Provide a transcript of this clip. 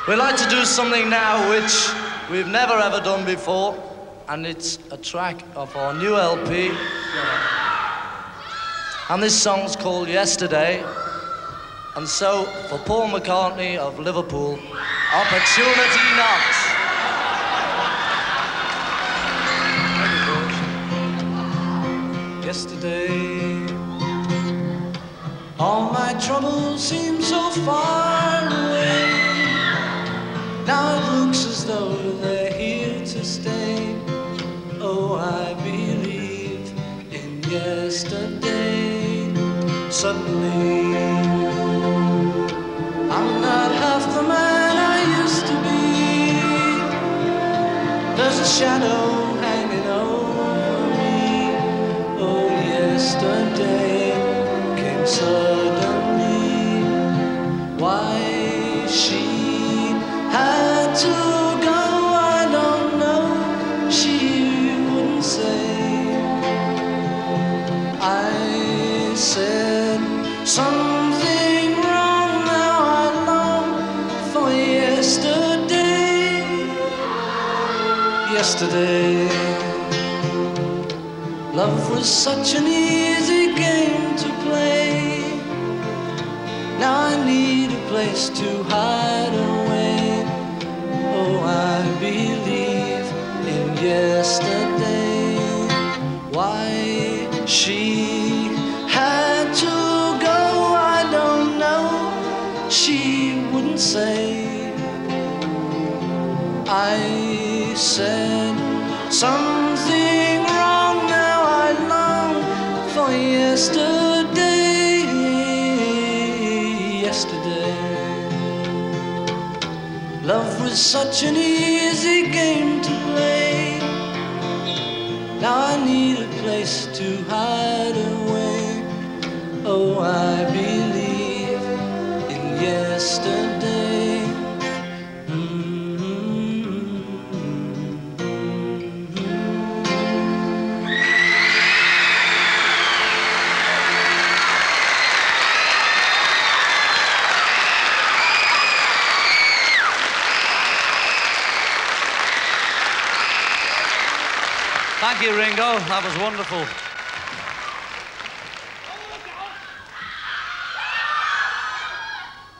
We'd like to do something now which we've never ever done before, and it's a track of our new LP. And this song's called Yesterday. And so, for Paul McCartney of Liverpool, Opportunity Knocks. Yesterday, all my troubles seem so far away. Now it looks as though they're here to stay. Oh, I believe in yesterday. Suddenly, I'm not half the man I used to be. There's a shadow hanging over me. Oh, yesterday came suddenly. Why she had to go, I don't know. She wouldn't say. I said something wrong. Now I long for yesterday. Yesterday, love was such an easy game to play. Now I need a place to hide away. Oh, I believe in yesterday. Why she had to go, I don't know. She wouldn't say. I said something wrong. Now I long for yesterday. Yesterday, love was such an easy game to play. Now I need a place to hide away. Oh, I believe in yesterday. Thank you, Ringo. That was wonderful.